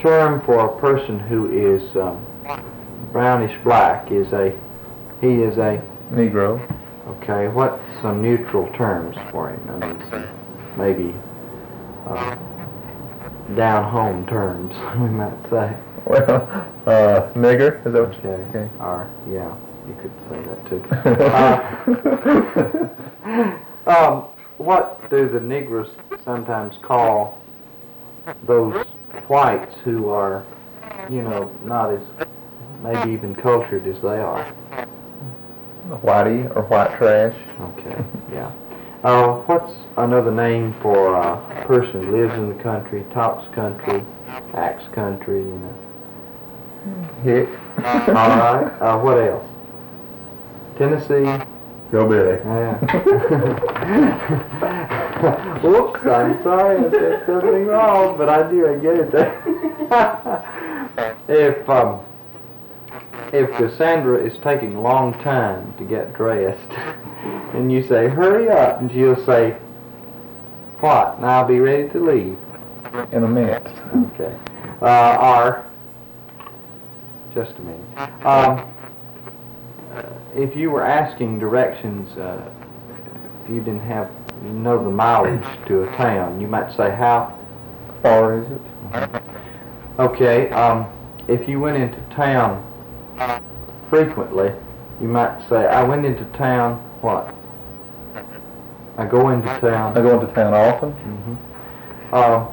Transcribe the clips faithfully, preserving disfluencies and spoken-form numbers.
term for a person who is um, brownish black is a, he is a Negro. Okay, what's some neutral terms for him? I mean, some maybe uh, down-home terms, we might say. Well, uh, nigger, is that what you Okay. Okay. Or, yeah, you could say that too. uh, um, what do the Negroes sometimes call those whites who are, you know, not as, maybe even cultured as they are? Whitey or white trash. Okay, yeah. Uh, what's another name for a person who lives in the country, talks country, acts country, you know? Hick. All right. Uh, what else? Tennessee. Go Billy. Yeah. Whoops, I'm sorry I said something wrong, but I do, I get it there. if, um, if Cassandra is taking a long time to get dressed, and you say, hurry up, and she'll say, what? And I'll be ready to leave. In a minute. Okay. Uh, or, just a minute. Um, uh, if you were asking directions, uh, if you didn't have, you know the mileage to a town, you might say, how far is it? Okay, um, if you went into town frequently, you might say, I went into town, what? I go into town. I go into town often. Mm-hmm. Uh,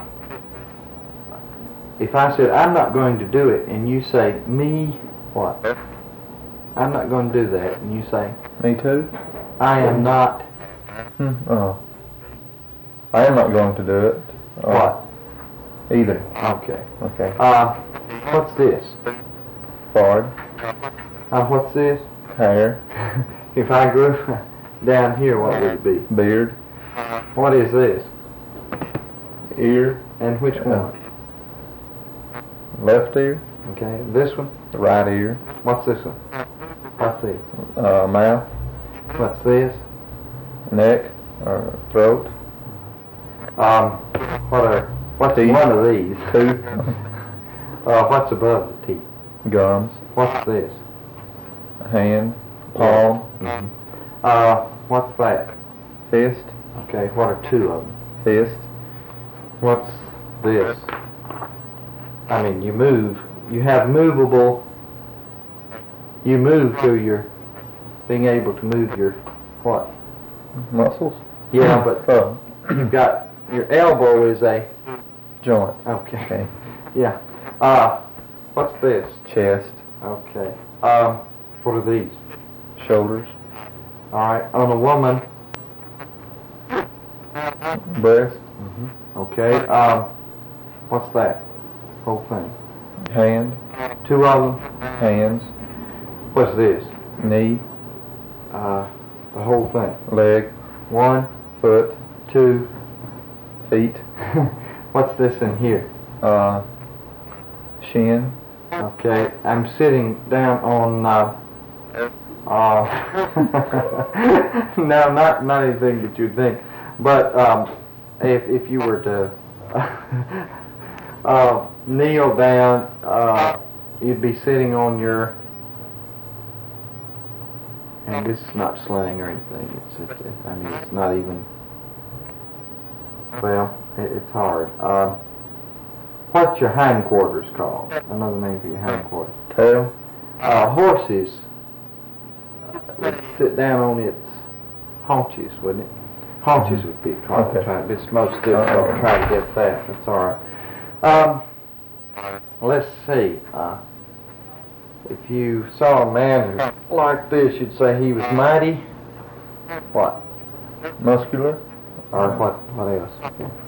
if I said, I'm not going to do it, and you say, me, what? I'm not going to do that, and you say, Me too. I am not, Hmm. Oh. I am not going to do it. Uh, what? Either. Okay. Okay. Uh, what's this? Fard. Uh, what's this? Hair. If I grew down here, what would it be? Beard. What is this? Ear. And which one? Left ear. Okay, this one? The right ear. What's this one? What's this? Uh, mouth. What's this? Neck. Or throat. Um, what are, what's Teeth. one of these? Tooth. Uh, what's above the teeth? Gums. What's this? Hand. Palm. Mm-hmm. Uh, what's that? Fist. Okay, what are two of them? Fist. What's this? I mean, you move, you have movable, you move through your, being able to move your, what? Muscles. Yeah, but Oh. you've got, your elbow is a, Joint. okay, Okay. yeah. Uh, what's this? Chest. Okay. Um, what are these? Shoulders. All right, on a woman. Breast. Mm-hmm. Okay. Um, what's that? Whole thing. Hand. Two of them. Hands. What's this? Knee. Uh, the whole thing. Leg. One, Foot. two. Feet. What's this in here? Uh, shin. Okay, I'm sitting down on. Uh, uh, no, not not anything that you'd think, but um, if if you were to uh, kneel down, uh, you'd be sitting on your. And this is not slang or anything. It's, it's it, I mean, it's not even. Well, it, it's hard. Uh, what's your hindquarters called? Another name for your hindquarters. Tail. Uh, horses uh, would sit down on its haunches, wouldn't it? Haunches would be trying Okay. to try. It's most difficult to try to get that. That's all right. Um, let's see. Uh, if you saw a man who like this, you'd say he was mighty. What? Muscular. Or what? What else?